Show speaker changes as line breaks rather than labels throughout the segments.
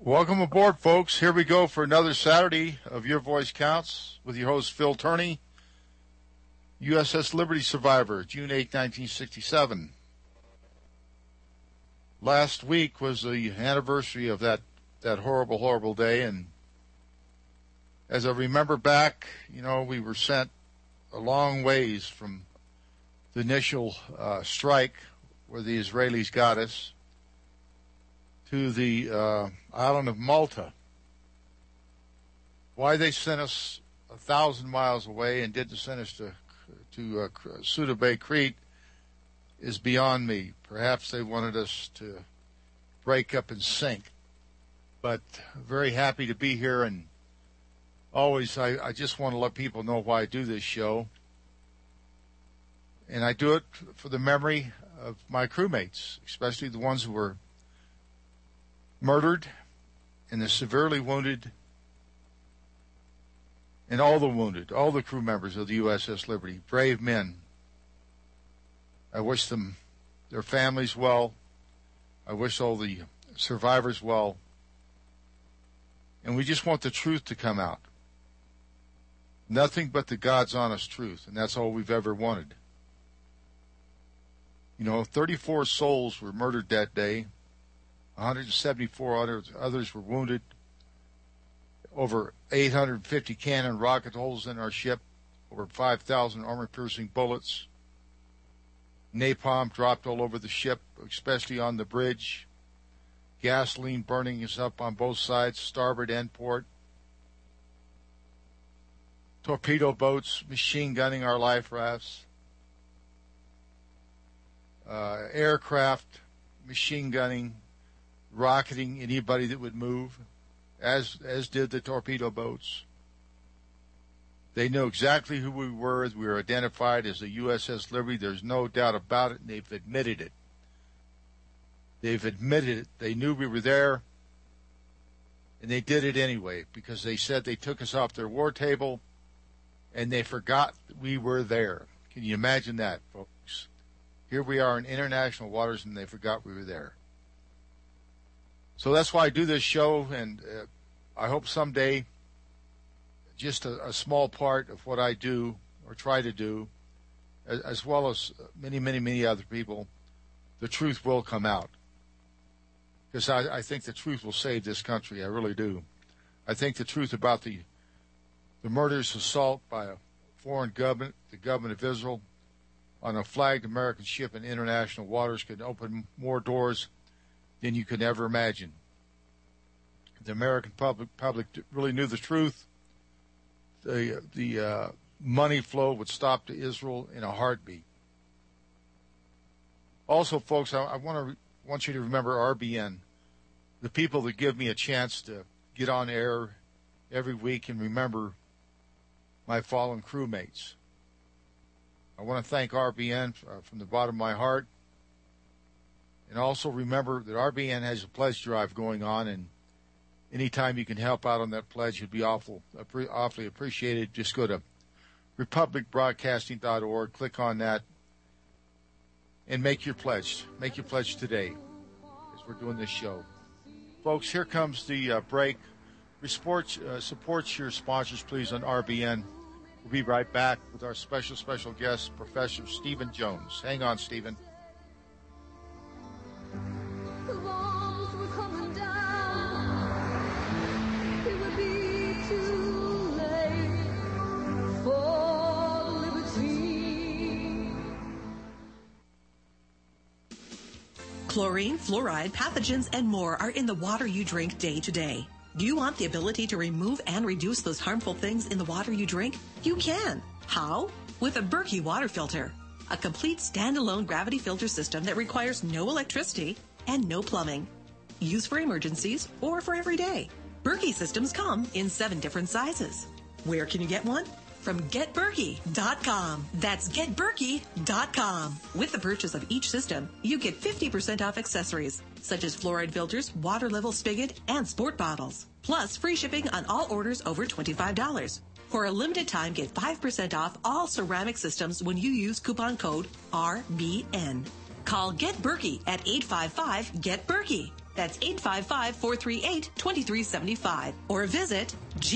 Welcome aboard, folks. Here we go for another Saturday of Your Voice Counts with your host, Phil Turney, USS Liberty survivor, June 8, 1967. Last week was the anniversary of that horrible, horrible day, and as I remember back, we were sent a long ways from the initial strike where the Israelis got us to the island of Malta. Why they sent us 1,000 miles away and didn't send us to Suda Bay, Crete is beyond me. Perhaps they wanted us to break up and sink. But very happy to be here, and always I just want to let people know why I do this show. And I do it for the memory of my crewmates, especially the ones who were murdered, and the severely wounded, and all the wounded, all the crew members of the USS Liberty, brave men. I wish them, their families well. I wish all the survivors well. And we just want the truth to come out. Nothing but the God's honest truth, and that's all we've ever wanted. 34 souls were murdered that day. 174 others were wounded. Over 850 cannon rocket holes in our ship. Over 5,000 armor-piercing bullets. Napalm dropped all over the ship, especially on the bridge. Gasoline burning us up on both sides, starboard and port. Torpedo boats machine gunning our life rafts. Aircraft machine gunning, rocketing anybody that would move, as did the torpedo boats. They knew exactly who we were. We were identified as the USS Liberty. There's no doubt about it, and they've admitted it. They've admitted it. They knew we were there, and they did it anyway, because they said they took us off their war table, and they forgot that we were there. Can you imagine that, folks? Here we are in international waters, and they forgot we were there. So that's why I do this show, and I hope someday just a small part of what I do or try to do, as well as many, many, many other people, the truth will come out. Because I think the truth will save this country. I really do. I think the truth about the murderous assault by a foreign government, the government of Israel, on a flagged American ship in international waters could open more doors than you could ever imagine. The American public really knew the truth. The money flow would stop to Israel in a heartbeat. Also, folks, I want you to remember RBN, the people that give me a chance to get on air every week and remember my fallen crewmates. I want to thank RBN from the bottom of my heart. And also remember that RBN has a pledge drive going on, and anytime you can help out on that pledge, it'd be awfully appreciated. Just go to republicbroadcasting.org, click on that, and make your pledge. Make your pledge today as we're doing this show. Folks, here comes the break. Support your sponsors, please, on RBN. We'll be right back with our special guest, Professor Stephen Jones. Hang on, Stephen.
The walls were coming down. It would be too late for liberty.
Chlorine, fluoride, pathogens, and more are in the water you drink day to day. Do you want the ability to remove and reduce those harmful things in the water you drink? You can. How? With a Berkey water filter. A complete standalone gravity filter system that requires no electricity and no plumbing. Use for emergencies or for every day. Berkey systems come in 7 different sizes. Where can you get one? From GetBerkey.com. That's GetBerkey.com. With the purchase of each system, you get 50% off accessories, such as fluoride filters, water level spigot, and sport bottles. Plus, free shipping on all orders over $25. For a limited time, get 5% off all ceramic systems when you use coupon code RBN. Call Get Berkey at 855-GET-BERKEY. That's 855-438-2375. Or visit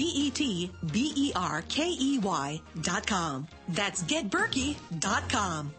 GetBerkey.com. That's GetBerkey.com.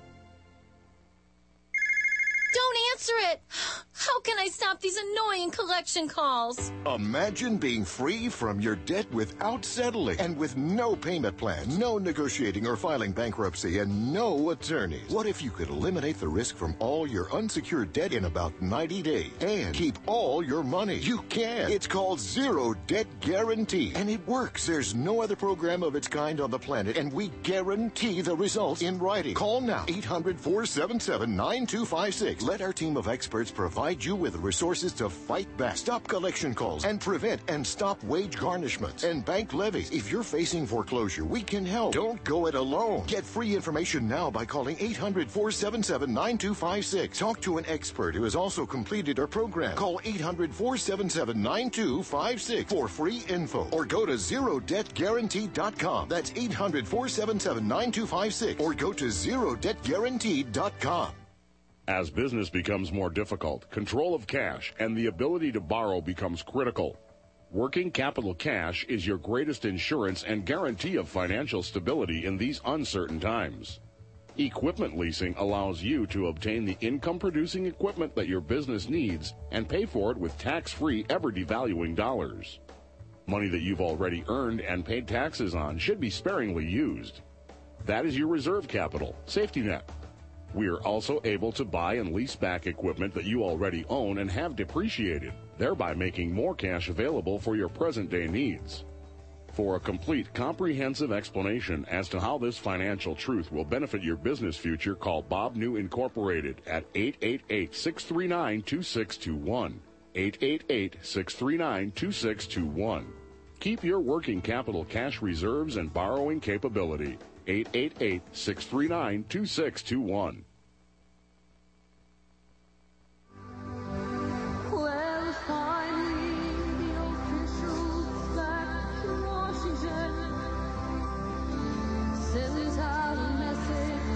Don't answer it. How can I stop these annoying collection calls?
Imagine being free from your debt without settling and with no payment plan, no negotiating or filing bankruptcy, and no attorneys. What if you could eliminate the risk from all your unsecured debt in about 90 days and keep all your money? You can. It's called Zero Debt Guarantee, and it works. There's no other program of its kind on the planet, and we guarantee the results in writing. Call now, 800-477-9256. Let our team of experts provide you with resources to fight back, stop collection calls, and prevent and stop wage garnishments and bank levies. If you're facing foreclosure, we can help. Don't go it alone. Get free information now by calling 800-477-9256. Talk to an expert who has also completed our program. Call 800-477-9256 for free info, or go to ZeroDebtGuarantee.com. That's 800-477-9256, or go to ZeroDebtGuarantee.com.
As business becomes more difficult, control of cash and the ability to borrow becomes critical. Working capital cash is your greatest insurance and guarantee of financial stability in these uncertain times. Equipment leasing allows you to obtain the income-producing equipment that your business needs and pay for it with tax-free, ever-devaluing dollars. Money that you've already earned and paid taxes on should be sparingly used. That is your reserve capital, safety net. We are also able to buy and lease back equipment that you already own and have depreciated, thereby making more cash available for your present-day needs. For a complete, comprehensive explanation as to how this financial truth will benefit your business future, call Bob New Incorporated at 888-639-2621. 888-639-2621. Keep your working capital cash reserves and borrowing capability. 888-639-2621.
Well, finally, the officials back to Washington sends out a message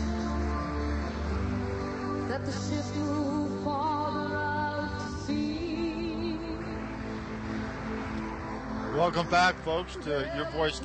that the ship moved farther out to sea.
Welcome back, folks, to Your Voice.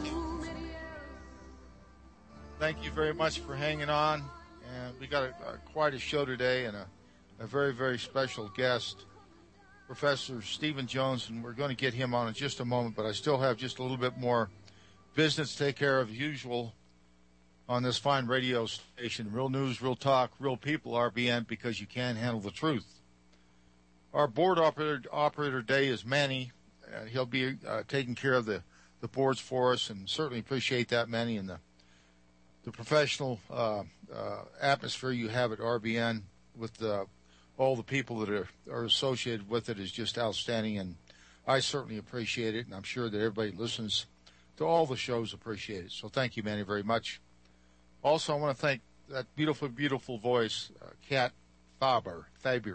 Thank you very much for hanging on. And we got quite a show today and a very, very special guest, Professor Stephen Jones, and we're going to get him on in just a moment, but I still have just a little bit more business to take care of as usual on this fine radio station. Real news, real talk, real people, RBN, because you can't handle the truth. Our board operator day is Manny. He'll be taking care of the boards for us, and certainly appreciate that, Manny, and the professional atmosphere you have at RBN with all the people that are associated with it is just outstanding, and I certainly appreciate it, and I'm sure that everybody listens to all the shows appreciate it. So thank you, Manny, very much. Also, I want to thank that beautiful, beautiful voice, Kat Faber.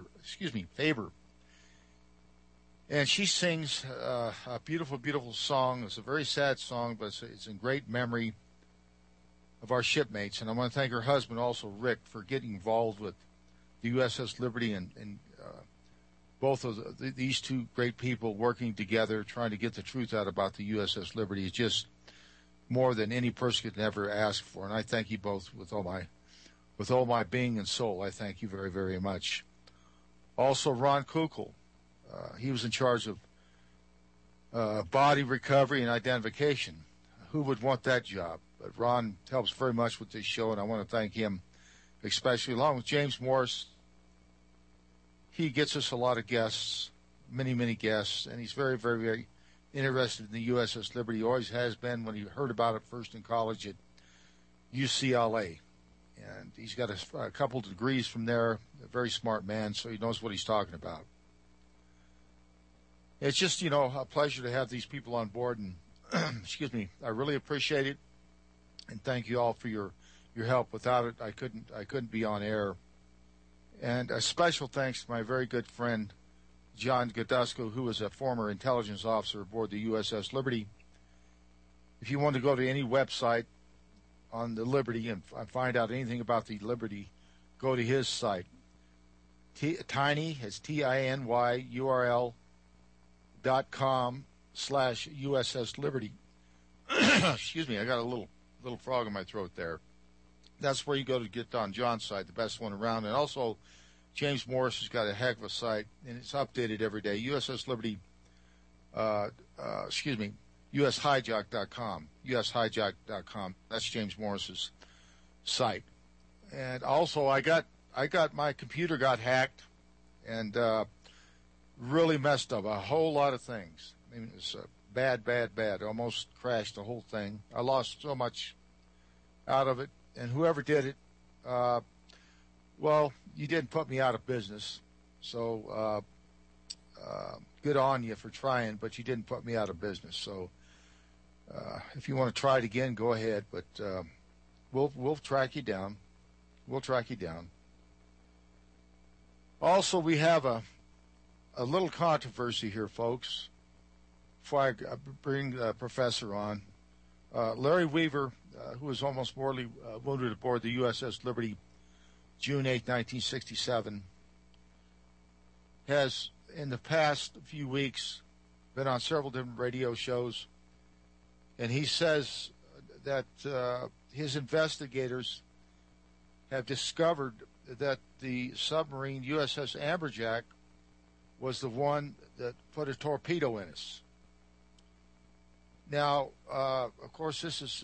And she sings a beautiful, beautiful song. It's a very sad song, but it's in great memory of our shipmates. And I want to thank her husband also, Rick, for getting involved with the USS Liberty and both of these two great people working together, trying to get the truth out about the USS Liberty is just more than any person could ever ask for. And I thank you both with all my being and soul. I thank you very, very much. Also, Ron Kukul. He was in charge of body recovery and identification. Who would want that job? But Ron helps very much with this show, and I want to thank him especially, along with James Morris. He gets us a lot of guests, many, many guests, and he's very, very, very interested in the USS Liberty. He always has been when he heard about it first in college at UCLA. And he's got a couple degrees from there, a very smart man, so he knows what he's talking about. It's just, a pleasure to have these people on board, and excuse me, I really appreciate it, and thank you all for your help. Without it, I couldn't be on air. And a special thanks to my very good friend, John Godusco, who was a former intelligence officer aboard the USS Liberty. If you want to go to any website on the Liberty and find out anything about the Liberty, go to his site, Tiny, it's TINY URL.com/USS Liberty. Excuse me, I got a little frog in my throat there. That's where you go to get on John's site, the best one around. And also, James Morris has got a heck of a site, and it's updated every day. USS Liberty, USHijack.com. USHijack.com. That's James Morris's site. And also, I got my computer got hacked and really messed up a whole lot of things. I mean, it's bad. Almost crashed the whole thing. I lost so much out of it. And whoever did it, well, you didn't put me out of business. So good on you for trying, but you didn't put me out of business. So if you want to try it again, go ahead. But we'll track you down. We'll track you down. Also, we have a little controversy here, folks. Before I bring the professor on, Larry Weaver, who was almost mortally wounded aboard the USS Liberty, June 8, 1967, has, in the past few weeks, been on several different radio shows, and he says that his investigators have discovered that the submarine USS Amberjack was the one that put a torpedo in us. Now, of course, this is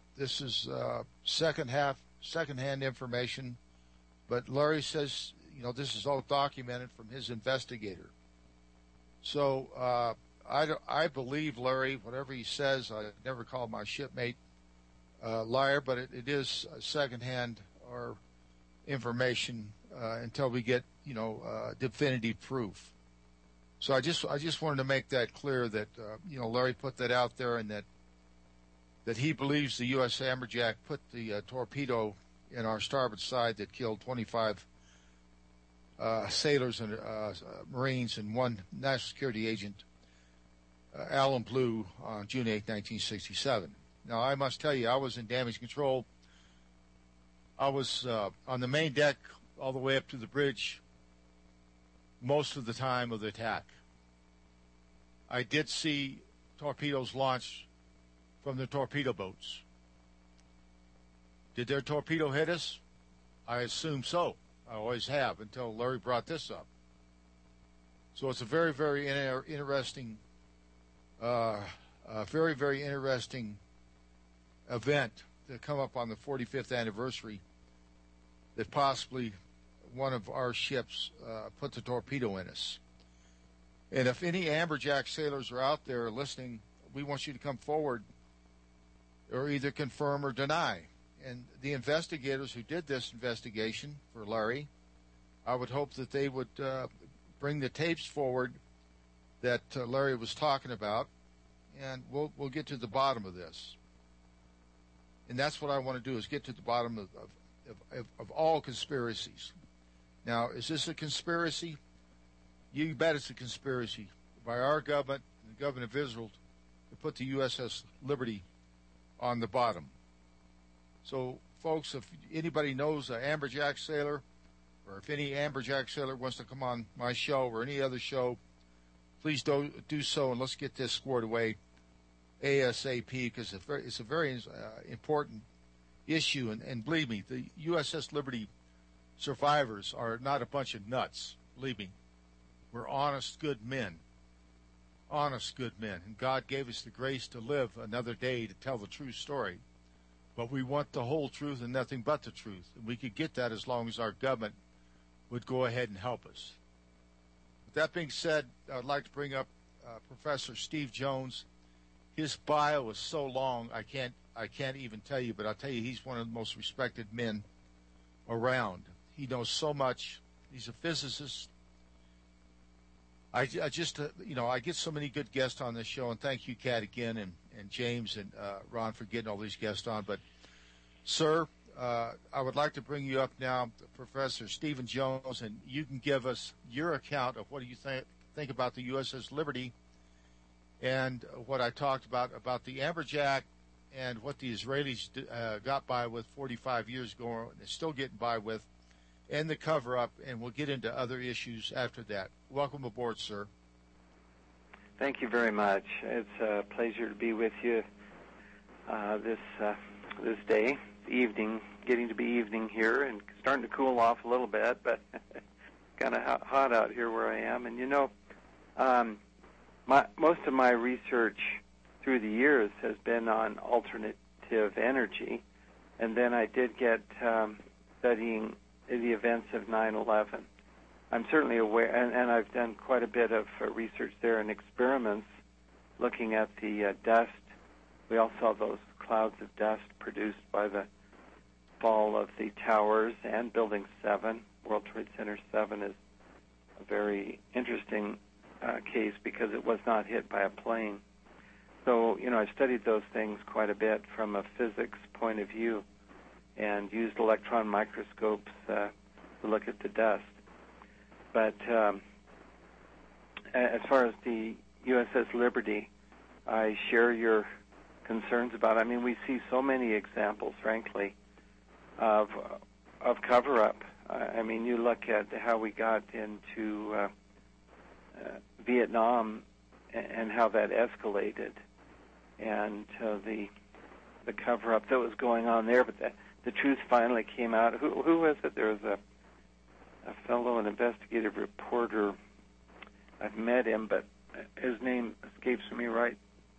secondhand information, but Larry says, this is all documented from his investigator. So I believe Larry, whatever he says. I never called my shipmate liar, but it is secondhand or information until we get definitive proof. So I just wanted to make that clear that Larry put that out there, and that he believes the U.S. Amberjack put the torpedo in our starboard side that killed 25 sailors and Marines and one national security agent, Alan Blue, on June 8, 1967. Now, I must tell you, I was in damage control. I was on the main deck all the way up to the bridge most of the time of the attack. I did see torpedoes launched from the torpedo boats. Did their torpedo hit us? I assume so. I always have until Larry brought this up. So it's a very, very interesting, very, very interesting event to come up on the 45th anniversary that possibly one of our ships put the torpedo in us. And if any Amberjack sailors are out there listening, we want you to come forward or either confirm or deny. And the investigators who did this investigation for Larry, I would hope that they would bring the tapes forward that Larry was talking about, and we'll get to the bottom of this. And that's what I want to do, is get to the bottom of all conspiracies. Now, is this a conspiracy? You bet it's a conspiracy by our government and the government of Israel to put the USS Liberty on the bottom. So, folks, if anybody knows an Amberjack sailor, or if any Amberjack sailor wants to come on my show or any other show, please do so, and let's get this squared away ASAP, because it's a very important issue. And believe me, the USS Liberty survivors are not a bunch of nuts. Believe me, we're honest, good men. Honest, good men. And God gave us the grace to live another day to tell the true story. But we want the whole truth and nothing but the truth. And we could get that as long as our government would go ahead and help us. With that being said, I'd like to bring up Professor Steve Jones. His bio is so long, I can't even tell you, but I'll tell you, he's one of the most respected men around. He knows so much. He's a physicist. I just, I get so many good guests on this show, and thank you, Kat, again, and James and Ron for getting all these guests on. But, sir, I would like to bring you up now, Professor Stephen Jones, and you can give us your account of what do you think about the USS Liberty and what I talked about the Amberjack and what the Israelis got by with 45 years ago and still getting by with, and the cover-up, and we'll get into other issues after that. Welcome aboard, sir.
Thank you very much. It's a pleasure to be with you this day, evening, getting to be evening here, and starting to cool off a little bit, but kind of hot out here where I am. And most of my research through the years has been on alternative energy, and then I did get studying the events of 9/11. I'm certainly aware, and I've done quite a bit of research there and experiments looking at the dust. We all saw those clouds of dust produced by the fall of the towers and Building 7. World Trade Center 7 is a very interesting case because it was not hit by a plane. So, I've studied those things quite a bit from a physics point of view and used electron microscopes to look at the dust. But as far as the USS Liberty, I share your concerns about it. I mean, we see so many examples, frankly, of cover-up. I mean, you look at how we got into Vietnam and how that escalated, and the cover-up that was going on there. But the truth finally came out. Who was it? There was a fellow, an investigative reporter. I've met him, but his name escapes me right.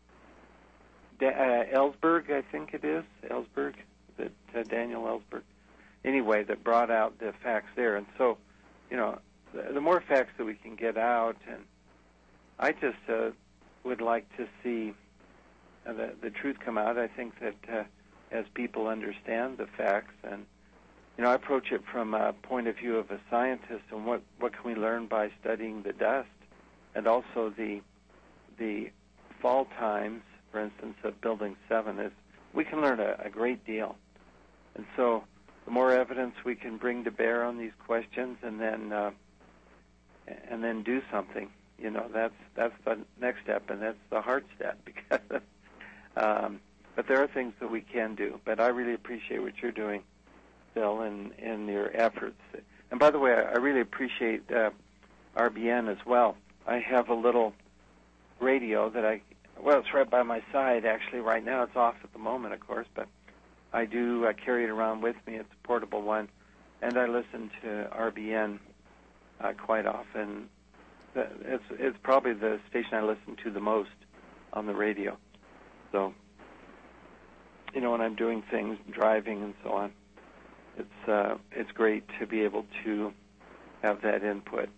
Ellsberg, I think it is. Ellsberg, Daniel Ellsberg. Anyway, that brought out the facts there. And so, the more facts that we can get out, and I just would like to see the truth come out. I think that as people understand the facts, and I approach it from a point of view of a scientist, and what can we learn by studying the dust, and also the fall times, for instance, of Building 7 is we can learn a great deal. And so the more evidence we can bring to bear on these questions, and then do something, that's the next step, and that's the hard step. Because, but there are things that we can do. But I really appreciate what you're doing, Bill, in your efforts. And by the way, I really appreciate RBN as well. I have a little radio that it's right by my side, actually, right now. It's off at the moment, of course, but I do carry it around with me. It's a portable one, and I listen to RBN quite often. It's probably the station I listen to the most on the radio. So, when I'm doing things, driving and so on, it's great to be able to have that input.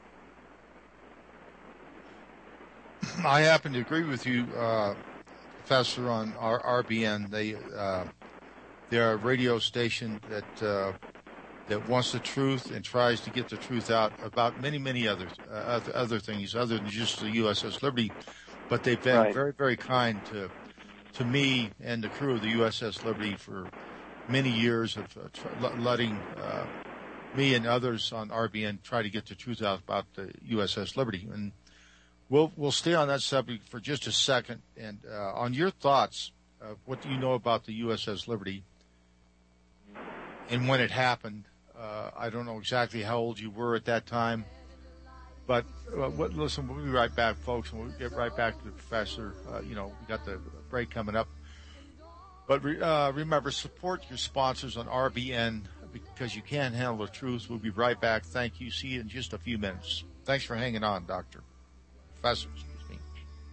I happen to agree with you, Professor, on RBN. They're a radio station that wants the truth and tries to get the truth out about many other things other than just the USS Liberty. But they've been very, very kind to me and the crew of the USS Liberty for many years of letting me and others on RBN try to get the truth out about the USS Liberty. And we'll stay on that subject for just a second. And on your thoughts, what do you know about the USS Liberty and when it happened? I don't know exactly how old you were at that time, but listen, we'll be right back, folks, and we'll get right back to the professor. We got the break coming up. But remember, support your sponsors on RBN because you can't handle the truth. We'll be right back. Thank you. See you in just a few minutes. Thanks for hanging on, Doctor. Professor, excuse me.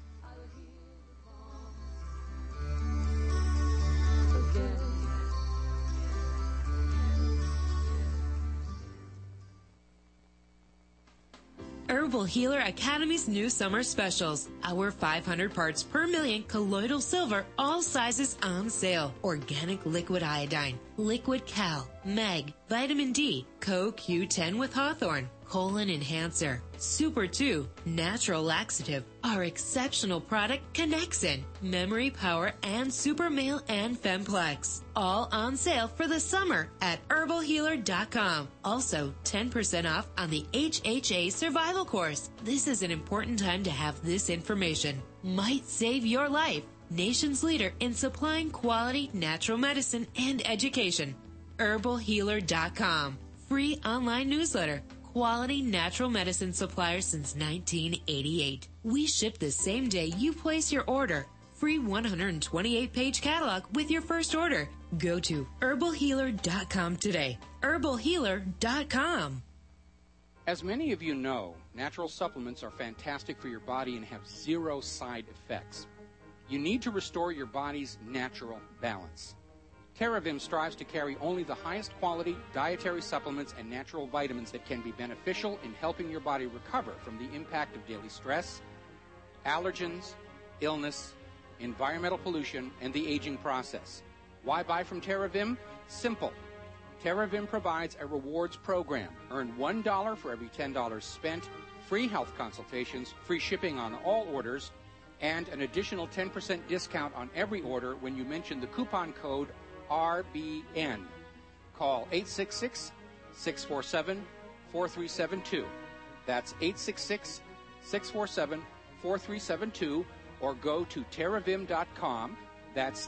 Herbal Healer Academy's new summer specials. Our 500 parts per million colloidal silver, all sizes on sale. Organic liquid iodine, liquid cal, mag, vitamin D, CoQ10 with Hawthorne, colon enhancer, Super 2, natural laxative, our exceptional product Connexin, memory power, and Super Male and Femplex. All on sale for the summer at herbalhealer.com. Also, 10% off on the HHA survival course. This is an important time to have this information. Might save your life. Nation's leader in supplying quality natural medicine and education. herbalhealer.com. free online newsletter. Quality natural medicine supplier since 1988. We ship the same day you place your order. Free 128-page catalog with your first order. Go to herbalhealer.com today. herbalhealer.com.
As many of you know, natural supplements are fantastic for your body and have zero side effects. You need to restore your body's natural balance. TerraVim strives to carry only the highest quality dietary supplements and natural vitamins that can be beneficial in helping your body recover from the impact of daily stress, allergens, illness, environmental pollution, and the aging process. Why buy from TerraVim? Simple. TerraVim provides a rewards program. Earn $1 for every $10 spent, free health consultations, free shipping on all orders, and an additional 10% discount on every order when you mention the coupon code RBN. Call 866-647-4372. That's 866-647-4372, or go to terravim.com. That's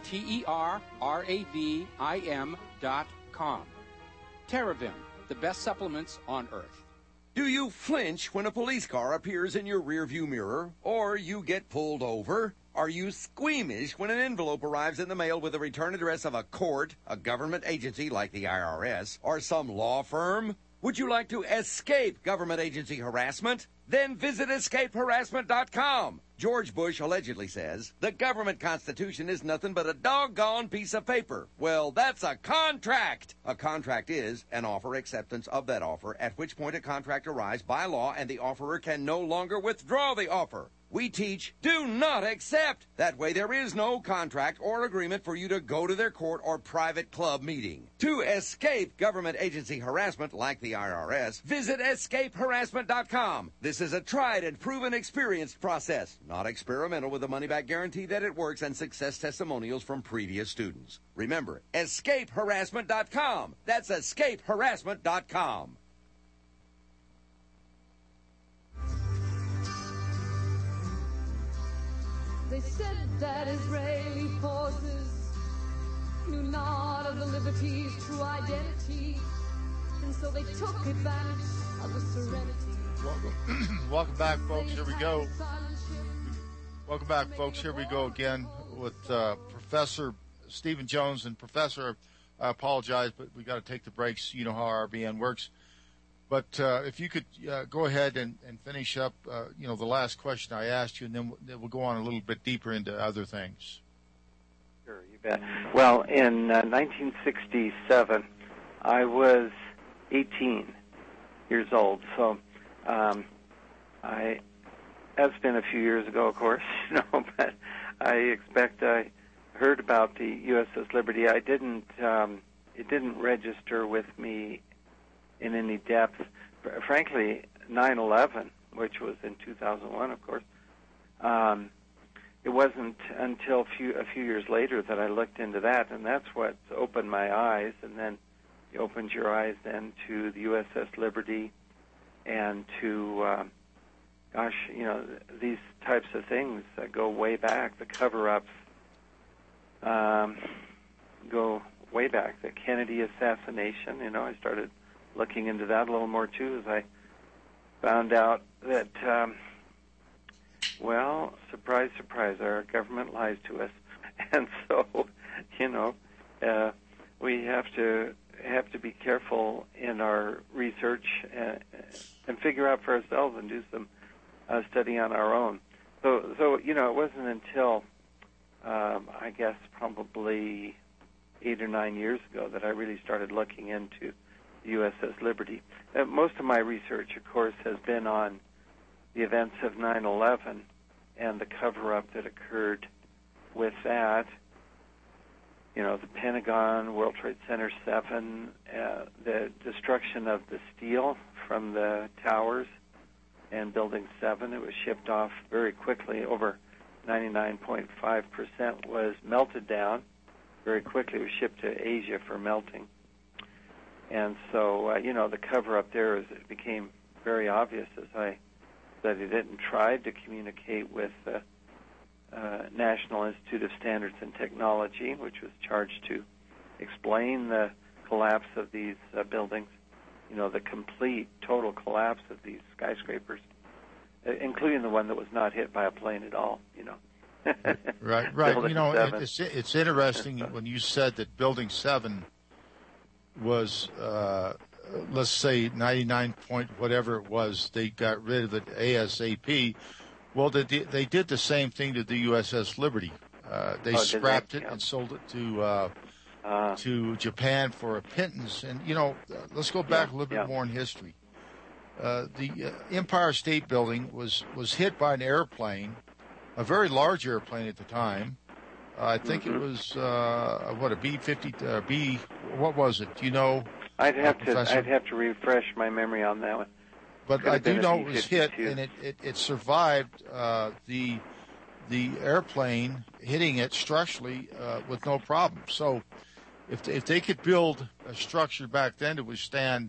TerraVim.com. TerraVim, the best supplements on earth.
Do you flinch when a police car appears in your rearview mirror, or you get pulled over? Are you squeamish when an envelope arrives in the mail with the return address of a court, a government agency like the IRS, or some law firm? Would you like to escape government agency harassment? Then visit escapeharassment.com. George Bush allegedly says, the government constitution is nothing but a doggone piece of paper. Well, that's a contract. A contract is an offer acceptance of that offer, at which point a contract arrives by law and the offerer can no longer withdraw the offer. We teach, do not accept. That way there is no contract or agreement for you to go to their court or private club meeting. To escape government agency harassment like the IRS, visit escapeharassment.com. This is a tried and proven experienced process, not experimental, with a money-back guarantee that it works and success testimonials from previous students. Remember, escapeharassment.com. That's escapeharassment.com.
They said that Israeli forces knew not of the liberty's true identity, and so they took advantage of the serenity.
Welcome back, folks. Here we go. Welcome back, folks. Here we go again with Professor Stephen Jones. And Professor, I apologize, but we got to take the breaks. You know how RBN works. But if you could go ahead and finish up, the last question I asked you, and then we'll go on a little bit deeper into other things.
Sure, you bet. Well, in 1967, I was 18 years old. So that's been a few years ago, of course, but I expect I heard about the USS Liberty. I didn't. It didn't register with me in any depth. Frankly, 9/11, which was in 2001, of course, it wasn't until a few years later that I looked into that, and that's what opened my eyes. And then it opens your eyes then to the USS Liberty and to, these types of things that go way back. The cover-ups go way back. The Kennedy assassination, I started looking into that a little more, too, as I found out that, surprise, surprise, our government lies to us. And so, we have to be careful in our research and figure out for ourselves and do some study on our own. So it wasn't until, I guess, probably 8 or 9 years ago that I really started looking into USS Liberty. Most of my research, of course, has been on the events of 9/11 and the cover-up that occurred with that. The Pentagon, World Trade Center 7, the destruction of the steel from the towers and Building 7. It was shipped off very quickly. Over 99.5% was melted down very quickly. It was shipped to Asia for melting. And so, the cover-up there it became very obvious as I studied it and tried to communicate with the National Institute of Standards and Technology, which was charged to explain the collapse of these buildings. the complete total collapse of these skyscrapers, including the one that was not hit by a plane at all.
Right. It's interesting when you said that Building 7 was, let's say 99 point whatever it was, they got rid of it ASAP. Well, they did the same thing to the USS Liberty. They scrapped it and sold it to Japan for a pittance. And, let's go back a little bit more in history. The Empire State Building was hit by an airplane, a very large airplane at the time. I think it was, a B-50, what was it? Do you know?
I'd have to refresh my memory on that one.
But I do know it was hit, and it survived the airplane hitting it structurally with no problem. So if they could build a structure back then to withstand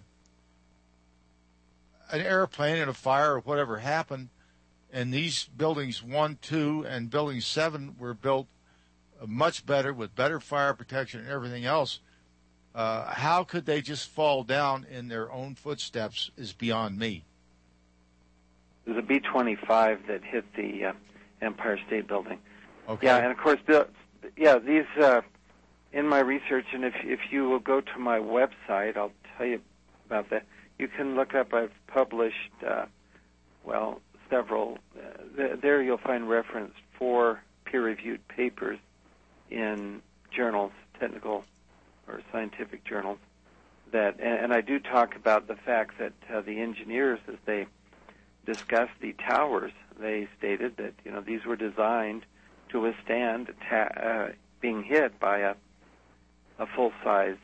an airplane and a fire or whatever happened, and these buildings 1, 2, and building 7 were built much better with better fire protection and everything else, how could they just fall down in their own footsteps is beyond me.
There's a B-25 that hit the Empire State Building.
Okay.
Yeah, and of course, these in my research, and if you will go to my website, I'll tell you about that. You can look up. I've published several. There you'll find reference 4 peer-reviewed papers in journals, technical or scientific journals. And I do talk about the fact that the engineers, as they discussed the towers, they stated that these were designed to withstand being hit by a full-size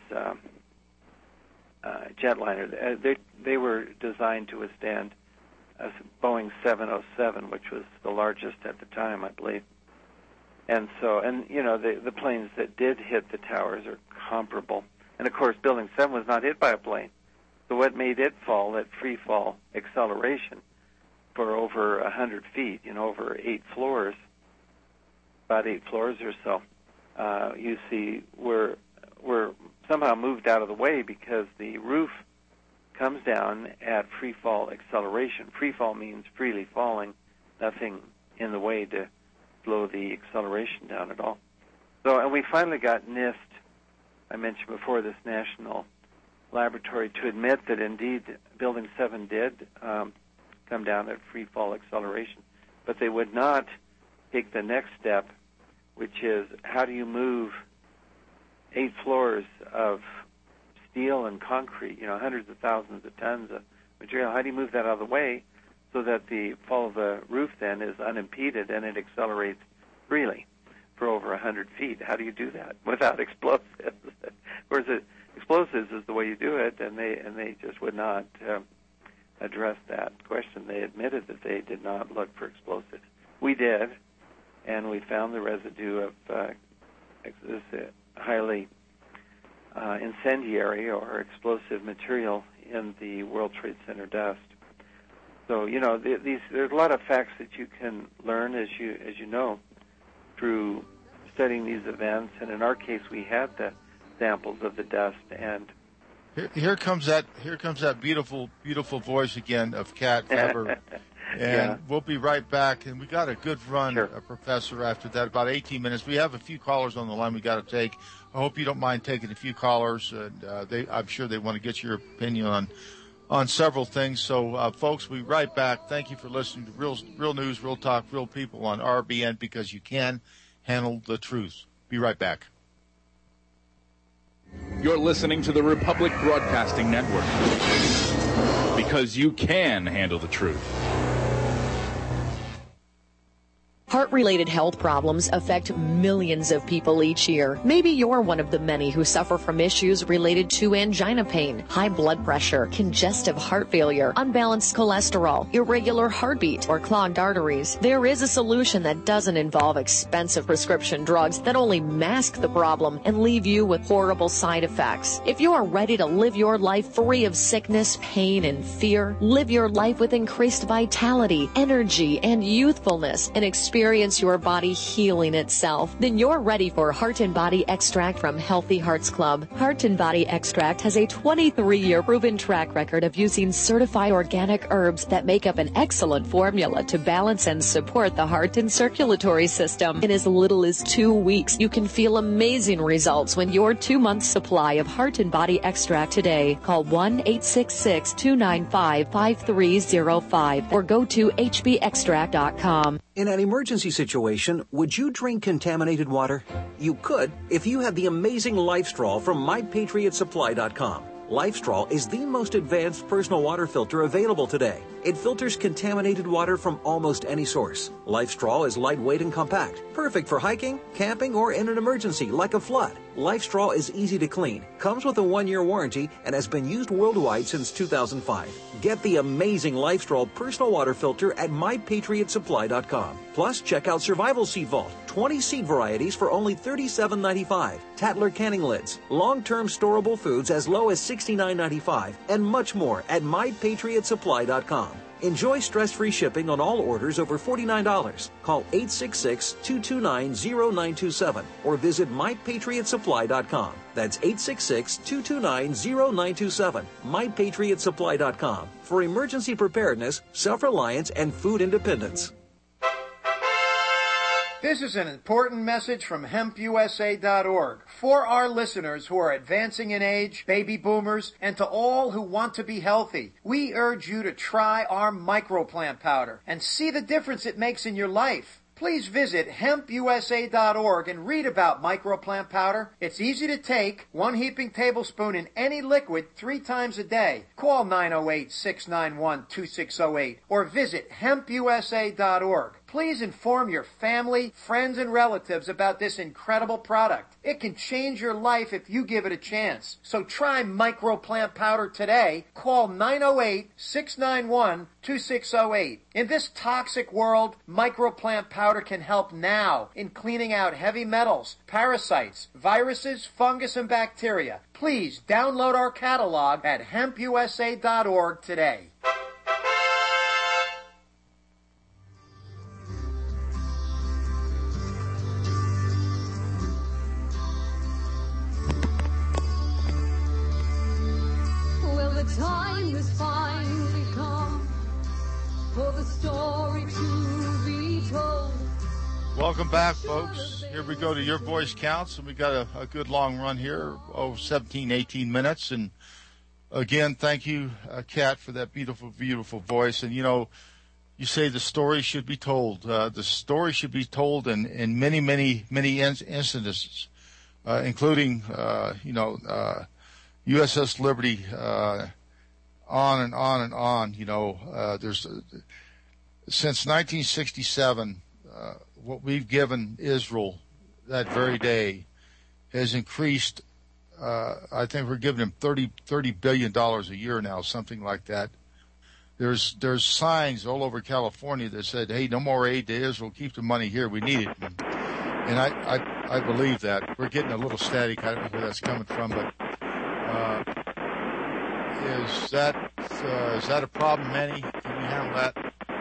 jetliner. They were designed to withstand a Boeing 707, which was the largest at the time, I believe. And so, the planes that did hit the towers are comparable. And of course, Building 7 was not hit by a plane. So what made it fall at free fall acceleration for over 100 feet, over 8 floors, about 8 floors or so, you see were somehow moved out of the way because the roof comes down at free fall acceleration. Free fall means freely falling, nothing in the way to slow the acceleration down at all. So, and we finally got NIST, I mentioned before, this national laboratory, to admit that indeed Building 7 did come down at free fall acceleration, but they would not take the next step, which is how do you move 8 floors of steel and concrete, hundreds of thousands of tons of material. How do you move that out of the way so that the fall of the roof then is unimpeded and it accelerates freely for over 100 feet? How do you do that without explosives? Of course, explosives is the way you do it, and they just would not address that question. They admitted that they did not look for explosives. We did, and we found the residue of this highly incendiary or explosive material in the World Trade Center dust. So there's a lot of facts that you can learn as you know through studying these events. And in our case, we had the samples of the dust. And
here comes that beautiful voice again of Kat Faber. And we'll be right back. And we got a good run, Professor, after that, about 18 minutes. We have a few callers on the line we got to take. I hope you don't mind taking a few callers. I'm sure they want to get your opinion on several things. So, folks, we'll be right back. Thank you for listening to Real News, Real Talk, Real People on RBN, because you can handle the truth. Be right back.
You're listening to the Republic Broadcasting Network, because you can handle the truth.
Heart-related health problems affect millions of people each year. Maybe you're one of the many who suffer from issues related to angina pain, high blood pressure, congestive heart failure, unbalanced cholesterol, irregular heartbeat, or clogged arteries. There is a solution that doesn't involve expensive prescription drugs that only mask the problem and leave you with horrible side effects. If you are ready to live your life free of sickness, pain, and fear, live your life with increased vitality, energy, and youthfulness, and experience experience your body healing itself, then you're ready for Heart and Body Extract from Healthy Hearts Club. Heart and Body Extract has a 23-year proven track record of using certified organic herbs that make up an excellent formula to balance and support the heart and circulatory system. In as little as 2 weeks, you can feel amazing results when your 2-month supply of Heart and Body Extract today. Call 1-866-295-5305 or go to hbextract.com.
In an emergency situation, would you drink contaminated water? You could if you had the amazing LifeStraw from MyPatriotSupply.com. LifeStraw is the most advanced personal water filter available today. It filters contaminated water from almost any source. LifeStraw is lightweight and compact, perfect for hiking, camping, or in an emergency like a flood. LifeStraw is easy to clean, comes with a 1-year warranty, and has been used worldwide since 2005. Get the amazing LifeStraw personal water filter at MyPatriotSupply.com. Plus, check out Survival Seed Vault, 20 seed varieties for only $37.95, Tatler canning lids, long-term storable foods as low as $69.95, and much more at MyPatriotSupply.com. Enjoy stress-free shipping on all orders over $49. Call 866-229-0927 or visit MyPatriotSupply.com. That's 866-229-0927. MyPatriotSupply.com for emergency preparedness, self-reliance, and food independence.
This is an important message from HempUSA.org for our listeners who are advancing in age, baby boomers, and to all who want to be healthy. We urge you to try our microplant powder and see the difference it makes in your life. Please visit HempUSA.org and read about microplant powder. It's easy to take, 1 heaping tablespoon in any liquid 3 times a day. Call 908-691-2608 or visit HempUSA.org. Please inform your family, friends, and relatives about this incredible product. It can change your life if you give it a chance. So try microplant powder today. Call 908-691-2608. In this toxic world, microplant powder can help now in cleaning out heavy metals, parasites, viruses, fungus, and bacteria. Please download our catalog at HempUSA.org today.
The time has finally come for the story to be told.
Welcome back, folks. Here we go to Your Voice Counts, and we got a good long run here, 17, 18 minutes. And again, thank you, Kat, for that beautiful, beautiful voice. And, you know, you say the story should be told. The story should be told in many, many, many instances, including, USS Liberty, on and on and on. You know, there's since 1967, what we've given Israel that very day has increased. I think we're giving them $30 billion a year now, something like that. There's signs all over California that said, "Hey, no more aid to Israel. Keep the money here. We need it." And I believe that. We're getting a little static. I don't know where that's coming from, but. Is that a problem, Manny? Can you handle that?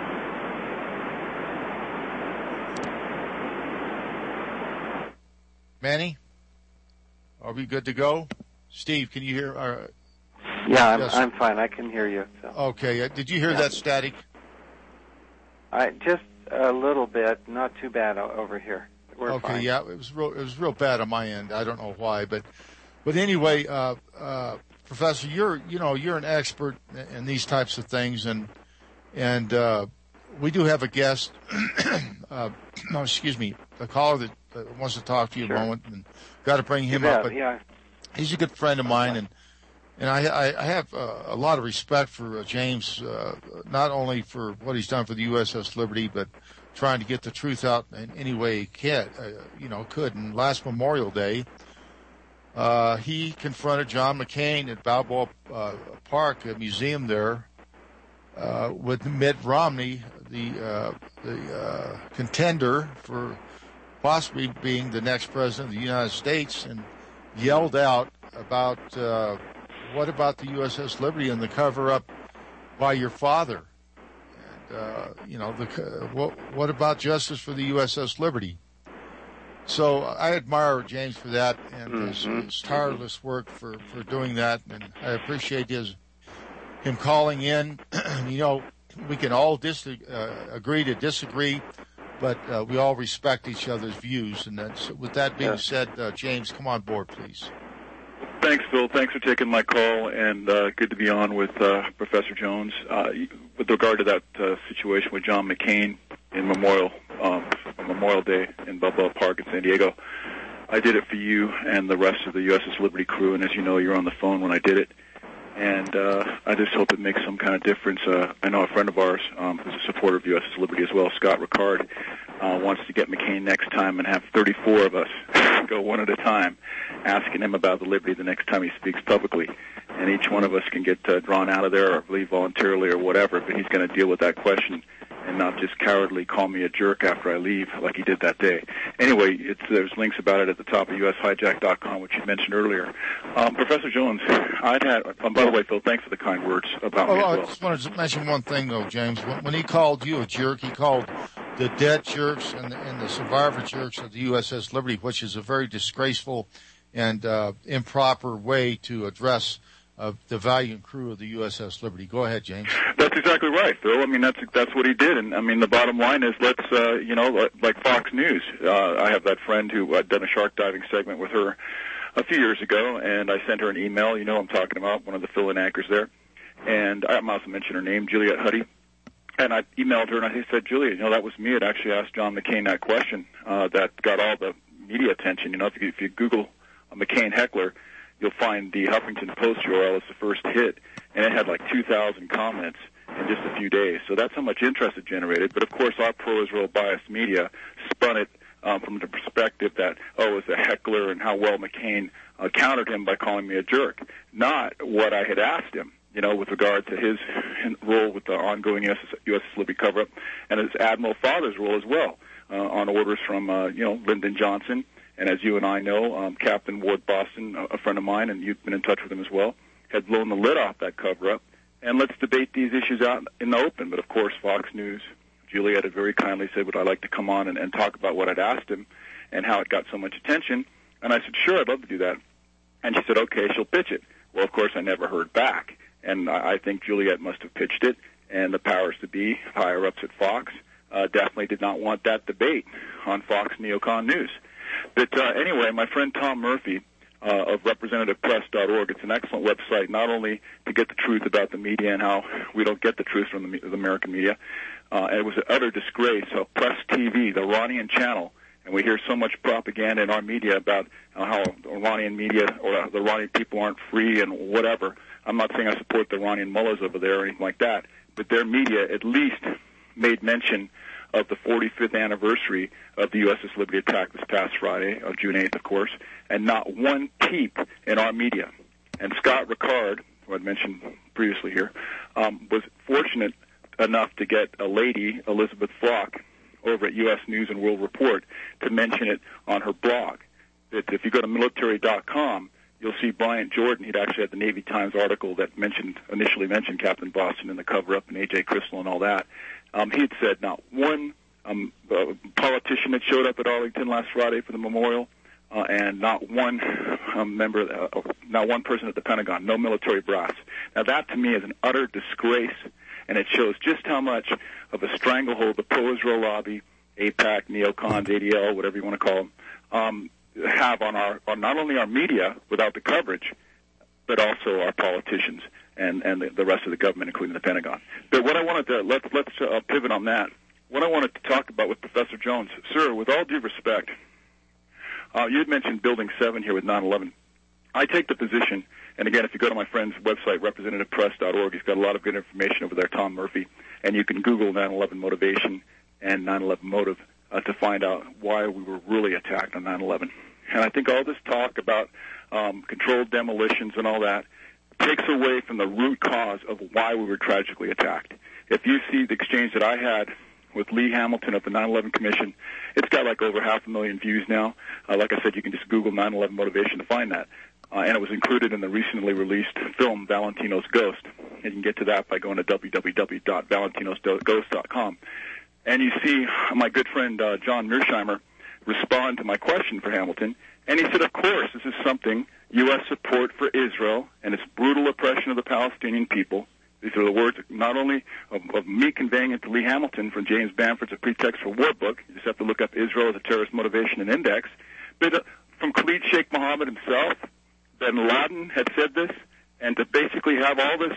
Manny, are we good to go? Steve, can you hear?
Yeah,
yes.
I'm fine. I can hear you. So.
Okay. Did you hear that static?
Just a little bit, not too bad over here. We're
okay.
Fine.
Yeah, it was real bad on my end. I don't know why, but anyway. Professor, you're an expert in these types of things, and we do have a guest. Excuse me, a caller that wants to talk to you a moment, and got to bring him up. But
yeah.
He's a good friend of mine, and I have a lot of respect for James, not only for what he's done for the USS Liberty, but trying to get the truth out in any way he can, could. And last Memorial Day. He confronted John McCain at Balboa Park, a museum there, with Mitt Romney, the contender for possibly being the next president of the United States, and yelled out about what about the USS Liberty and the cover-up by your father. what about justice for the USS Liberty? So I admire James for that and his tireless work for doing that, and I appreciate him calling in. We can all agree to disagree, but we all respect each other's views. And with that being said, James, come on board, please.
Thanks, Phil. Thanks for taking my call, and good to be on with Professor Jones. With regard to that situation with John McCain in Memorial Day in Balboa Park in San Diego, I did it for you and the rest of the USS Liberty crew, and as you know, you were on the phone when I did it. And I just hope it makes some kind of difference. I know a friend of ours who's a supporter of USS Liberty as well, Scott Ricard, wants to get McCain next time and have 34 of us go one at a time asking him about the Liberty the next time he speaks publicly. And each one of us can get drawn out of there or leave voluntarily or whatever, but he's going to deal with that question and not just cowardly call me a jerk after I leave like he did that day. Anyway, there's links about it at the top of ushijack.com, which you mentioned earlier. Professor Jones, by the way, Phil, thanks for the kind words about me as well.
I just wanted to mention one thing, though, James. When he called you a jerk, he called the dead jerks and the survivor jerks of the USS Liberty, which is a very disgraceful and improper way to address the valiant crew of the USS Liberty. Go ahead, James.
That's exactly right, Phil. I mean, that's what he did. And I mean, the bottom line is, let's, like Fox News. I have that friend who I'd done a shark diving segment with her a few years ago, and I sent her an email. You know I'm talking about, one of the fill-in anchors there. And I also mentioned her name, Juliet Huddy. And I emailed her, and I said, Juliet, that was me. It actually asked John McCain that question that got all the media attention. If you Google McCain heckler, you'll find the Huffington Post URL as the first hit, and it had like 2,000 comments in just a few days. So that's how much interest it generated. But, of course, our pro-Israel biased media spun it from the perspective that, it was a heckler and how well McCain countered him by calling me a jerk, not what I had asked him, with regard to his role with the ongoing USS Liberty cover-up and his Admiral Father's role as well on orders from, Lyndon Johnson. And as you and I know, Captain Ward Boston, a friend of mine, and you've been in touch with him as well, had blown the lid off that cover-up. And let's debate these issues out in the open. But, of course, Fox News, Juliet had very kindly said, would I like to come on and talk about what I'd asked him and how it got so much attention. And I said, sure, I'd love to do that. And she said, okay, she'll pitch it. Well, of course, I never heard back. And I think Juliet must have pitched it, and the powers to be, higher-ups at Fox, definitely did not want that debate on Fox Neocon News. But anyway, my friend Tom Murphy of representativepress.org, it's an excellent website, not only to get the truth about the media and how we don't get the truth from the American media. And it was an utter disgrace. So Press TV, the Iranian channel, and we hear so much propaganda in our media about how Iranian media or the Iranian people aren't free and whatever. I'm not saying I support the Iranian mullahs over there or anything like that, but their media at least made mention of the 45th anniversary of the USS Liberty attack this past Friday, June 8th, of course, and not one peep in our media. And Scott Ricard, who I'd mentioned previously here, was fortunate enough to get a lady, Elizabeth Flock, over at U.S. News and World Report to mention it on her blog. That if you go to military.com, you'll see Bryant Jordan. He'd actually had the Navy Times article that initially mentioned Captain Boston and the cover-up and A.J. Crystal and all that. He had said not one politician that showed up at Arlington last Friday for the memorial, and not one not one person at the Pentagon, no military brass. Now that to me is an utter disgrace, and it shows just how much of a stranglehold the pro-Israel lobby, AIPAC, neocons, ADL, whatever you want to call them, have on not only our media without the coverage, but also our politicians and the rest of the government, including the Pentagon. But what I wanted to, let's pivot on that. What I wanted to talk about with Professor Jones, sir, with all due respect, you had mentioned Building 7 here with 9/11. I take the position, and again, if you go to my friend's website, representativepress.org, he's got a lot of good information over there, Tom Murphy, and you can Google 9/11 motivation and 9/11 motive to find out why we were really attacked on 9/11. And I think all this talk about controlled demolitions and all that takes away from the root cause of why we were tragically attacked. If you see the exchange that I had with Lee Hamilton of the 9/11 Commission, it's got like over 500,000 views now. Like I said, you can just Google 9/11 motivation to find that. and it was included in the recently released film Valentino's Ghost. And you can get to that by going to www.valentinosghost.com. And you see my good friend John Mearsheimer respond to my question for Hamilton, and he said, of course, this is something U.S. support for Israel and its brutal oppression of the Palestinian people. These are the words not only of me conveying it to Lee Hamilton from James Bamford's A Pretext for War book. You just have to look up Israel as a terrorist motivation and index. But from Khalid Sheikh Mohammed himself, Bin Laden had said this, and to basically have all this,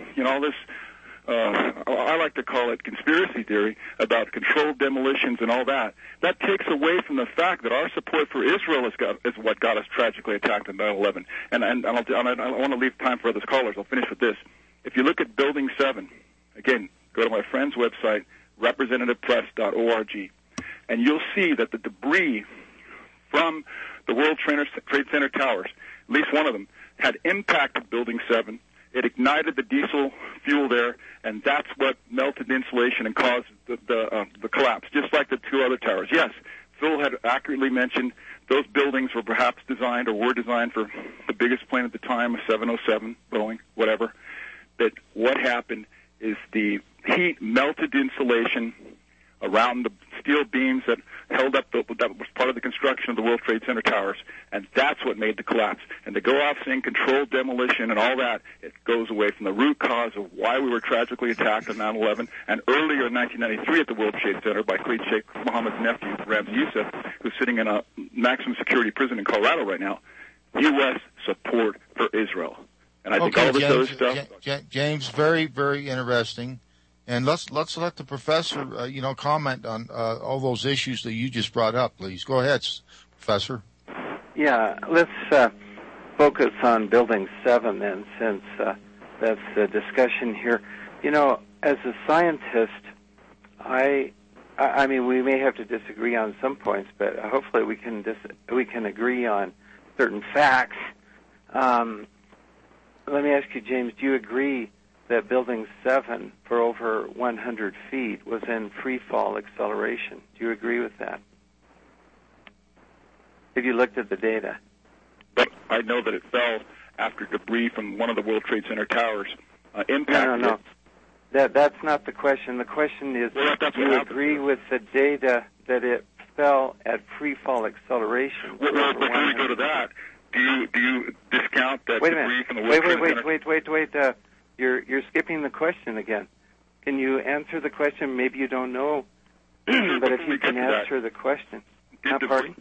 I like to call it conspiracy theory about controlled demolitions and all that. That takes away from the fact that our support for Israel is what got us tragically attacked in 9/11. And I want to leave time for other callers. I'll finish with this. If you look at Building 7, again, go to my friend's website, representativepress.org, and you'll see that the debris from the World Trade Center towers, at least one of them, had impacted Building 7. It ignited the diesel fuel there, and that's what melted the insulation and caused the collapse, just like the two other towers. Yes, Phil had accurately mentioned those buildings were perhaps designed or were designed for the biggest plane at the time, a 707, Boeing, whatever. That what happened is the heat melted the insulation around the steel beams that held up that was part of the construction of the World Trade Center towers, and that's what made the collapse. And to go off saying controlled demolition and all that, it goes away from the root cause of why we were tragically attacked on 9/11, and earlier in 1993 at the World Trade Center by Khalid Sheikh Mohammed's nephew, Ramzi Youssef, who's sitting in a maximum security prison in Colorado right now. U.S. support for Israel. And I think all this other stuff.
James, very, very interesting. And let's let the professor, comment on all those issues that you just brought up, please. Go ahead, Professor.
Yeah, let's focus on Building 7 then, since that's the discussion here. As a scientist, I mean, we may have to disagree on some points, but hopefully we can agree on certain facts. Let me ask you, James, do you agree that Building 7 for over 100 feet was in free-fall acceleration? Do you agree with that? Have you looked at the data?
But I know that it fell after debris from one of the World Trade Center towers impacted
No. That's not the question. The question is, do you agree with the data that it fell at free-fall acceleration?
Well, before we go to that, do you discount that debris from the World Trade Center?
Wait. You're skipping the question again. Can you answer the question? Maybe you don't know, but if you can answer the question. Pardon?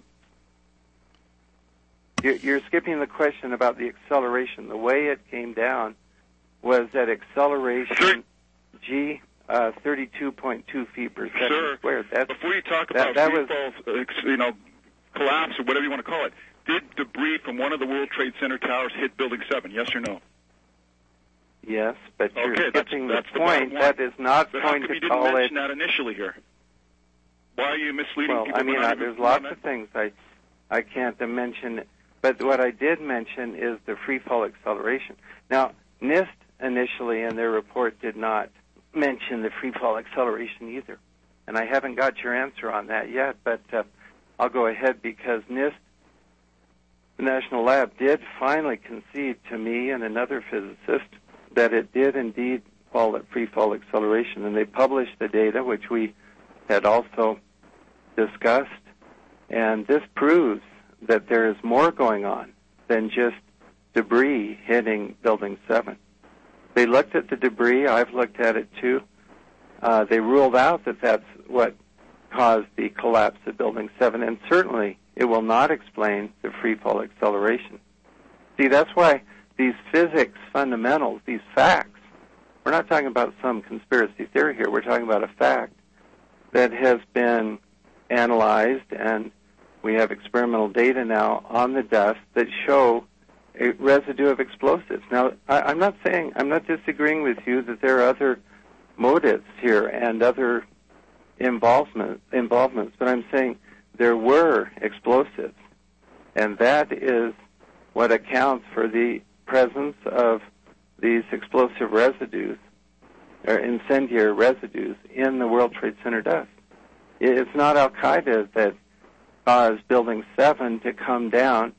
You're skipping the question about the acceleration. The way it came down was at acceleration G 32.2 feet per second squared.
Before you talk about free fall, collapse or whatever you want to call it, did debris from one of the World Trade Center towers hit Building 7? Yes or no?
Yes, but you're skipping the point. That is not going to call it.
You didn't mention that initially here. Why are you misleading people?
Well, I mean, there's lots of things I can't mention, but what I did mention is the free fall acceleration. Now, NIST initially in their report did not mention the free fall acceleration either, and I haven't got your answer on that yet, but I'll go ahead because NIST, the National Lab, did finally concede to me and another physicist that it did indeed fall at free fall acceleration, and they published the data, which we had also discussed, and this proves that there is more going on than just debris hitting Building 7. They looked at the debris. I've looked at it too. They ruled out that that's what caused the collapse of Building 7, and certainly it will not explain the free fall acceleration. See, that's why these physics fundamentals, these facts, we're not talking about some conspiracy theory here. We're talking about a fact that has been analyzed, and we have experimental data now on the dust that show a residue of explosives. Now, I'm not disagreeing with you that there are other motives here and other involvements, but I'm saying there were explosives, and that is what accounts for the presence of these explosive residues, or incendiary residues, in the World Trade Center dust. It's not Al-Qaeda that caused Building 7 to come down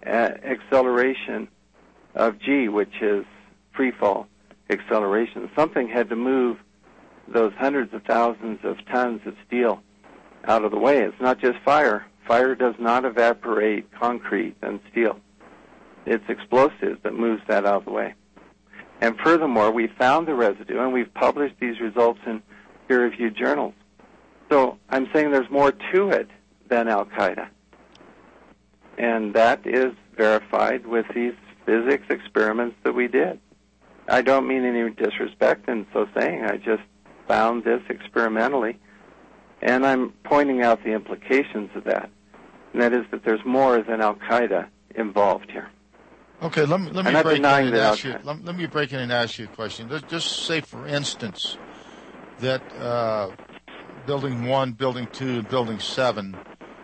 acceleration of G, which is free fall acceleration. Something had to move those hundreds of thousands of tons of steel out of the way. It's not just fire. Fire does not evaporate concrete and steel. It's explosives that moves that out of the way. And furthermore, we found the residue, and we've published these results in peer-reviewed journals. So I'm saying there's more to it than Al-Qaeda. And that is verified with these physics experiments that we did. I don't mean any disrespect in so saying. I just found this experimentally, and I'm pointing out the implications of that. And that is that there's more than Al-Qaeda involved here.
Okay, let me break in and ask you. Let me break in and ask you a question. Just say, for instance, that Building 1, Building 2, and Building 7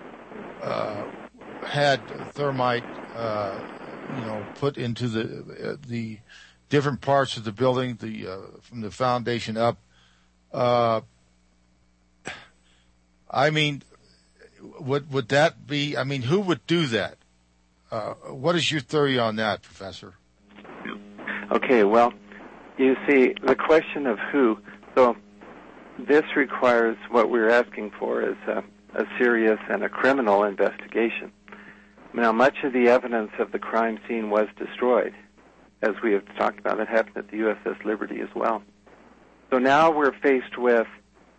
had thermite, put into the different parts of the building, from the foundation up. I mean, would that be? I mean, who would do that? What is your theory on that, Professor?
Okay, well, you see, the question of who. So this requires what we're asking for is a serious and a criminal investigation. Now, much of the evidence of the crime scene was destroyed, as we have talked about. It happened at the USS Liberty as well. So now we're faced with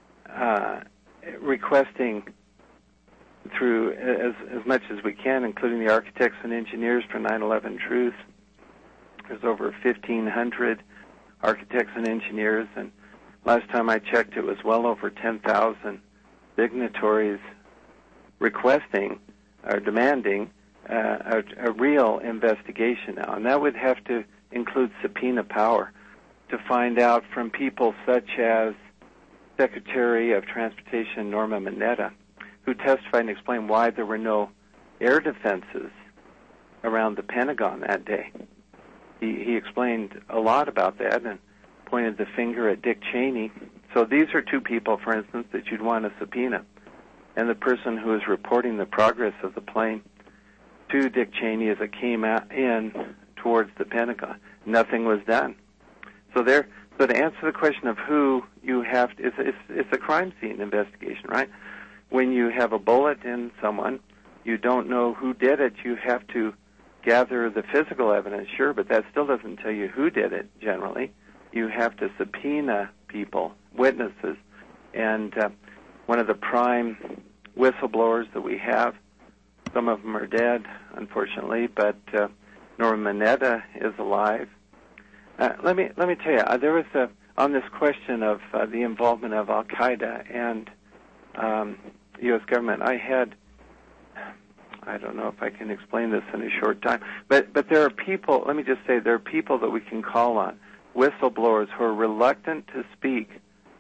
requesting through as much as we can, including the architects and engineers for 9/11 Truth. There's over 1,500 architects and engineers, and last time I checked, it was well over 10,000 signatories requesting or demanding a real investigation now. And that would have to include subpoena power to find out from people such as Secretary of Transportation Norma Mineta, who testified and explained why there were no air defenses around the Pentagon that day. He explained a lot about that and pointed the finger at Dick Cheney. So these are two people, for instance, that you'd want to subpoena. And the person who is reporting the progress of the plane to Dick Cheney as it came in towards the Pentagon. Nothing was done. So to answer the question of who you have, it's a crime scene investigation, right? When you have a bullet in someone, you don't know who did it. You have to gather the physical evidence, sure, but that still doesn't tell you who did it, generally. You have to subpoena people, witnesses. And one of the prime whistleblowers that we have, some of them are dead, unfortunately, but Norma Mineta is alive. Let me tell you, there was on this question of the involvement of Al-Qaeda and the U.S. government, I don't know if I can explain this in a short time, but there are people, let me just say, there are people that we can call on, whistleblowers who are reluctant to speak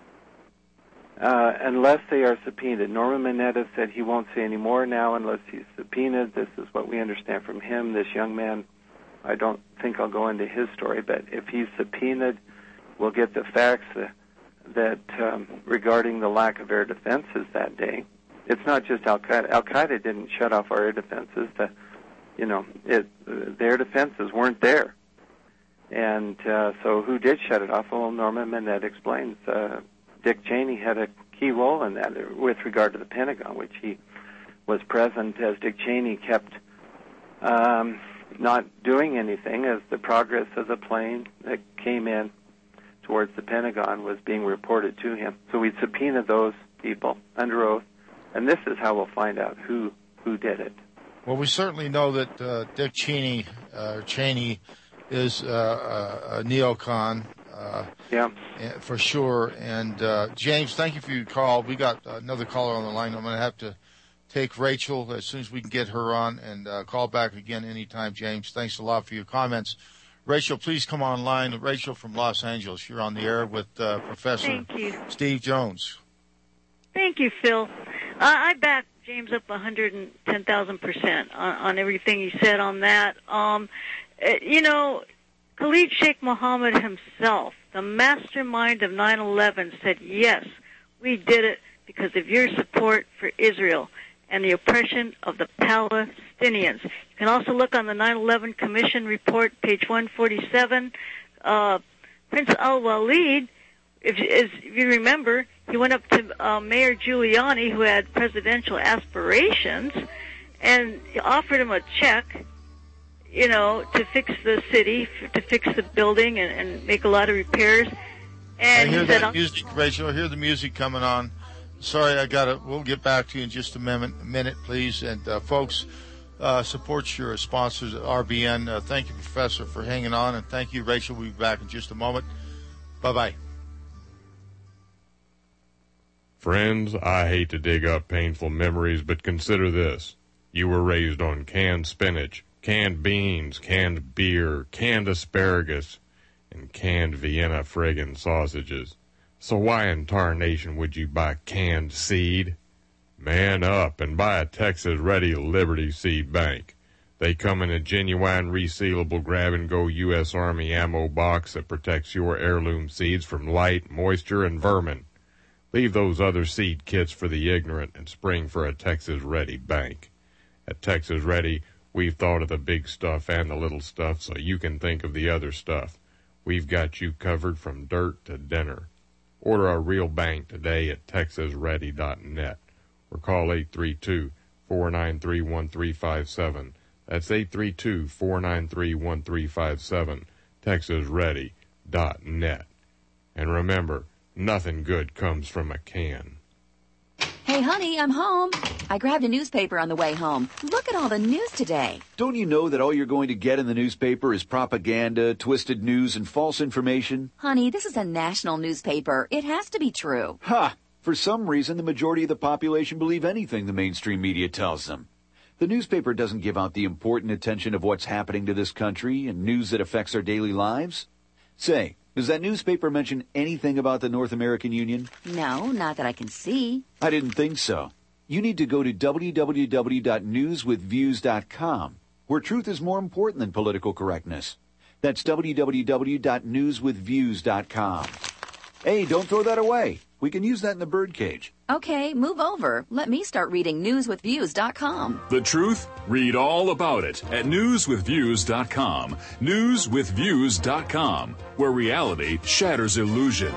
unless they are subpoenaed. Norma Mineta said he won't say any more now unless he's subpoenaed. This is what we understand from him. This young man, I don't think I'll go into his story, but if he's subpoenaed, we'll get the facts that regarding the lack of air defenses that day. It's not just Al-Qaeda. Al-Qaeda didn't shut off our air defenses. The air defenses weren't there. And so who did shut it off? Well, Norma Mineta explains. Dick Cheney had a key role in that with regard to the Pentagon, which he was present as Dick Cheney kept not doing anything as the progress of the plane that came in towards the Pentagon was being reported to him. So we subpoenaed those people under oath, and this is how we'll find out who did it.
Well, we certainly know that Dick Cheney is a neocon.
Yeah,
for sure. And James, thank you for your call. We got another caller on the line. I'm going to have to take Rachel as soon as we can get her on, and call back again anytime. James, thanks a lot for your comments. Rachel, please come online. Rachel from Los Angeles, you're on the air with Professor Steve Jones.
Thank you, Phil. I back James up 110,000% on everything he said on that. Khalid Sheikh Mohammed himself, the mastermind of 9/11, said, yes, we did it because of your support for Israel. and the oppression of the Palestinians. You can also look on the 9/11 Commission report, page 147. Prince Al-Walid, if you remember, he went up to Mayor Giuliani, who had presidential aspirations, and he offered him a check, to fix the city, to fix the building and make a lot of repairs. And
I hear
he said,
that music, Rachel. I hear the music coming on. Sorry, we'll get back to you in just a minute, please. And folks, support your sponsors at RBN. Thank you, Professor, for hanging on, and thank you, Rachel. We'll be back in just a moment. Bye-bye.
Friends, I hate to dig up painful memories, but consider this. You were raised on canned spinach, canned beans, canned beer, canned asparagus, and canned Vienna friggin' sausages. So why in tarnation would you buy canned seed? Man up and buy a Texas-ready Liberty Seed Bank. They come in a genuine resealable grab-and-go U.S. Army ammo box that protects your heirloom seeds from light, moisture, and vermin. Leave those other seed kits for the ignorant and spring for a Texas-ready bank. At Texas Ready, we've thought of the big stuff and the little stuff so you can think of the other stuff. We've got you covered from dirt to dinner. Order a real bank today at TexasReady.net or call 832-493-1357. That's 832-493-1357, TexasReady.net. And remember, nothing good comes from a can.
Hey, honey, I'm home. I grabbed a newspaper on the way home. Look at all the news today.
Don't you know that all you're going to get in the newspaper is propaganda, twisted news, and false information?
Honey, this is a national newspaper. It has to be true.
Ha! For some reason, the majority of the population believe anything the mainstream media tells them. The newspaper doesn't give out the important attention of what's happening to this country and news that affects our daily lives. Say, does that newspaper mention anything about the North American Union?
No, not that I can see.
I didn't think so. You need to go to www.newswithviews.com, where truth is more important than political correctness. That's www.newswithviews.com. Hey, don't throw that away. We can use that in the birdcage.
Okay, move over. Let me start reading newswithviews.com.
The truth? Read all about it at newswithviews.com. Newswithviews.com, where reality shatters illusion.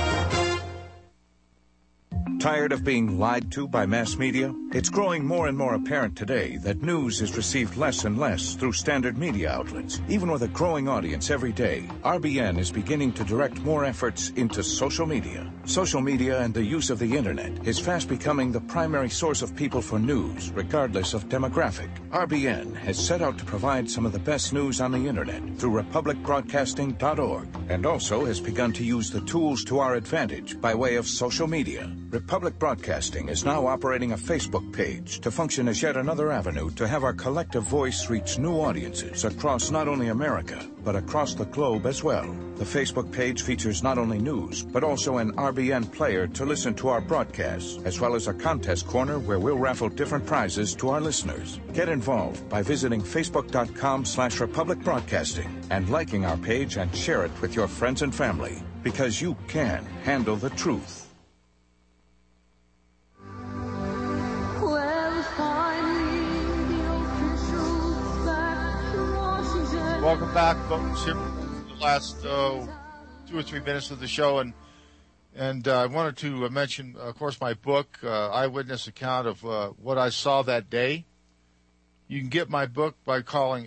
Tired of being lied to by mass media? It's growing more and more apparent today that news is received less and less through standard media outlets. Even with a growing audience every day, RBN is beginning to direct more efforts into social media. Social media and the use of the internet is fast becoming the primary source of people for news, regardless of demographic. RBN has set out to provide some of the best news on the internet through republicbroadcasting.org, and also has begun to use the tools to our advantage by way of social media. Republic Broadcasting is now operating a Facebook page to function as yet another avenue to have our collective voice reach new audiences across not only America, but across the globe as well. The Facebook page features not only news, but also an RBN player to listen to our broadcasts, as well as a contest corner where we'll raffle different prizes to our listeners. Get involved by visiting facebook.com/Republic Broadcasting and liking our page and share it with your friends and family, because you can handle the truth.
Welcome back, folks. Here for the last 2 or 3 minutes of the show, and I wanted to mention, of course, my book, Eyewitness Account of What I Saw That Day. You can get my book by calling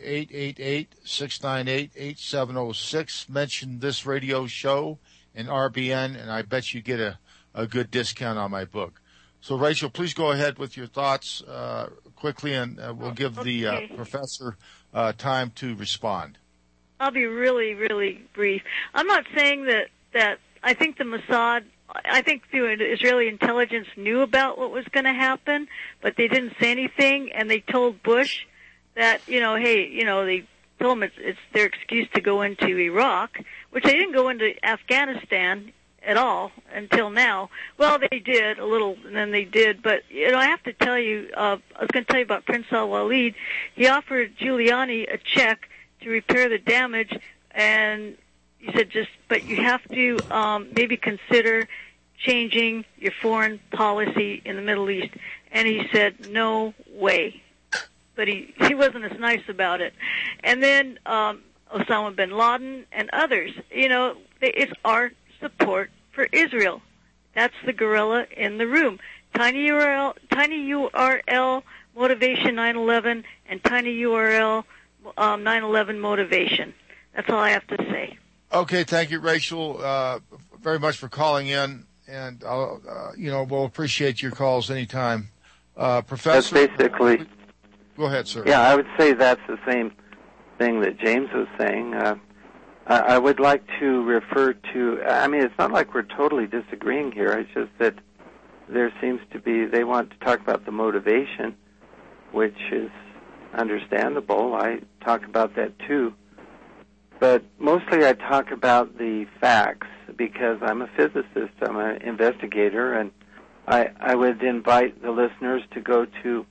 888-698-8706. Mention this radio show and RBN, and I bet you get a good discount on my book. So, Rachel, please go ahead with your thoughts quickly, and we'll give the professor time to respond.
I'll be really, really brief. I'm not saying that I think the Mossad, I think the Israeli intelligence knew about what was going to happen, but they didn't say anything, and they told Bush that, they told him it's their excuse to go into Iraq, which they didn't go into Afghanistan at all until now. Well, they did a little, and then they did, but I have to tell you, I was going to tell you about Prince Al-Walid. He offered Giuliani a check to repair the damage, and he said but you have to maybe consider changing your foreign policy in the Middle East. And he said, no way. But he wasn't as nice about it. And then Osama bin Laden and others, it's our support for Israel. That's the gorilla in the room. Tiny URL Motivation 9/11 and Tiny URL 9/11 Motivation. That's all I have to say.
Okay, thank you, Rachel, very much for calling in, and we'll appreciate your calls anytime. Professor,
that's basically.
Go ahead, sir.
Yeah, I would say that's the same thing that James was saying. I would like to refer to. I mean, it's not like we're totally disagreeing here. It's just that there seems to be. They want to talk about the motivation, which is understandable. I talk about that too. But mostly I talk about the facts because I'm a physicist, I'm an investigator, and I would invite the listeners to go to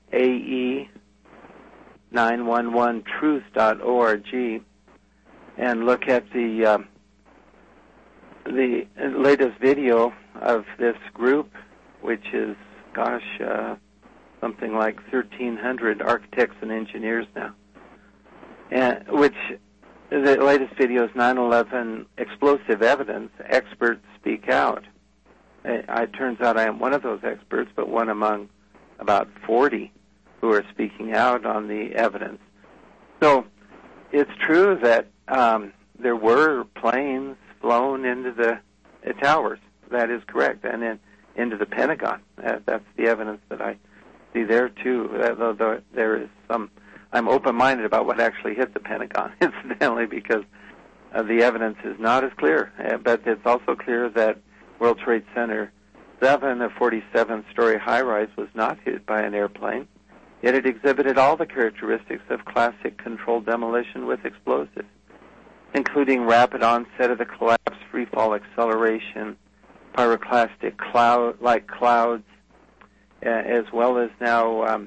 AE911truth.org and look at the latest video of this group, which is, something like 1,300 architects and engineers now, and which the latest video is 9/11 explosive evidence. Experts speak out. It turns out I am one of those experts, but one among about 40 who are speaking out on the evidence. So it's true that there were planes flown into the towers. That is correct, and then into the Pentagon. That's the evidence that I see there too. Though there is some. I'm open-minded about what actually hit the Pentagon, incidentally, because the evidence is not as clear. But it's also clear that World Trade Center 7, a 47-story high-rise, was not hit by an airplane. Yet it exhibited all the characteristics of classic controlled demolition with explosives, including rapid onset of the collapse, free-fall acceleration, pyroclastic like clouds, as well as now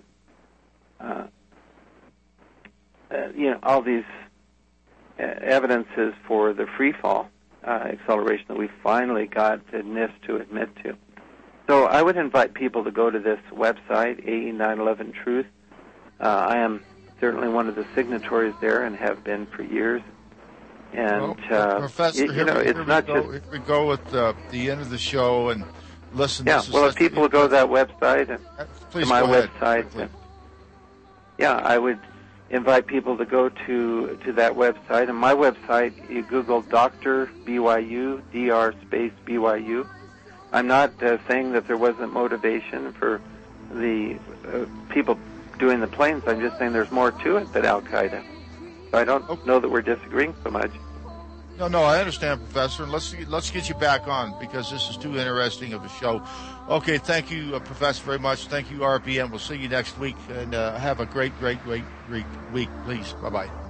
all these evidences for the free fall acceleration that we finally got the NIST to admit to. So I would invite people to go to this website, AE911 Truth. I am certainly one of the signatories there and have been for years. And
Professor,
it's not just.
Here we go with the end of the show and listen.
Yeah, well, if people go to that website and to my website, I would invite people to go to that website. And my website, you Google Dr. BYU, DR space BYU. I'm not saying that there wasn't motivation for the people doing the planes. I'm just saying there's more to it than Al-Qaeda. So I don't know that we're disagreeing so much.
No, I understand, Professor. And let's get you back on because this is too interesting of a show. Okay, thank you, Professor, very much. Thank you, RPM. We'll see you next week, and have a great week. Please, bye-bye.